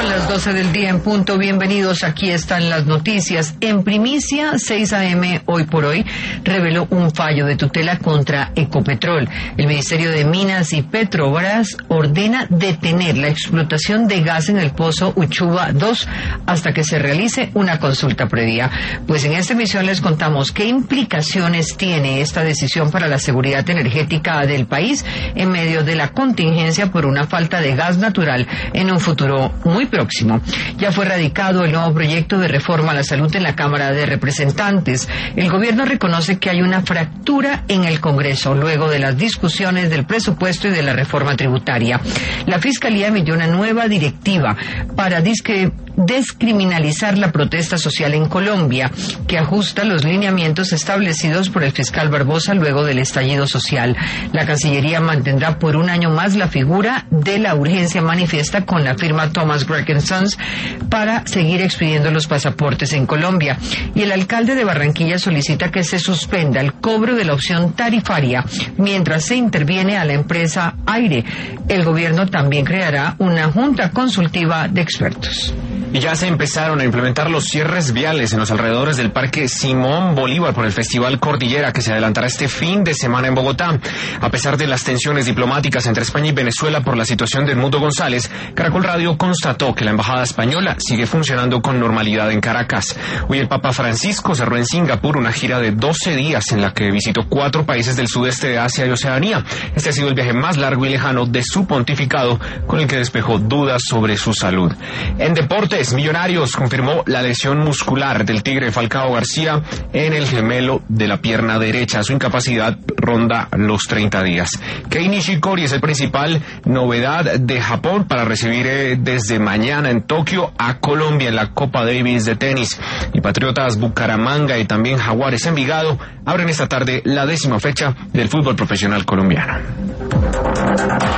Son las 12 del día en punto. Bienvenidos, aquí están las noticias. En primicia, 6 a.m. hoy por hoy reveló un fallo de tutela contra Ecopetrol. El Ministerio de Minas y Petrobras ordena detener la explotación de gas en el pozo Uchuva 2 hasta que se realice una consulta previa. Pues en esta emisión les contamos qué implicaciones tiene esta decisión para la seguridad energética del país en medio de la contingencia por una falta de gas natural en un futuro muy próximo. Ya fue radicado el nuevo proyecto de reforma a la salud en la Cámara de Representantes. El gobierno reconoce que hay una fractura en el Congreso luego de las discusiones del presupuesto y de la reforma tributaria. La Fiscalía emitió una nueva directiva para descriminalizar la protesta social en Colombia, que ajusta los lineamientos establecidos por el fiscal Barbosa luego del estallido social. La Cancillería mantendrá por un año más la figura de la urgencia manifiesta con la firma Thomas Gregg & Sons para seguir expidiendo los pasaportes en Colombia. Y el alcalde de Barranquilla solicita que se suspenda el cobro de la opción tarifaria mientras se interviene a la empresa Aire. El gobierno también creará una junta consultiva de expertos. Y ya se empezaron a implementar los cierres viales en los alrededores del Parque Simón Bolívar por el Festival Cordillera, que se adelantará este fin de semana en Bogotá. A pesar de las tensiones diplomáticas entre España y Venezuela por la situación de Edmundo González, Caracol Radio constató que la embajada española sigue funcionando con normalidad en Caracas. Hoy el Papa Francisco cerró en Singapur una gira de 12 días en la que visitó 4 países del sudeste de Asia y Oceanía. Este ha sido el viaje más largo y lejano de su pontificado, con el que despejó dudas sobre su salud. En deportes, Millonarios confirmó la lesión muscular del Tigre Falcao García en el gemelo de la pierna derecha. Su incapacidad ronda los 30 días. Kei Nishikori es el principal novedad de Japón para recibir desde mañana en Tokio a Colombia en la Copa Davis de tenis. Y Patriotas Bucaramanga y también Jaguares Envigado abren esta tarde la 10ª fecha del fútbol profesional colombiano.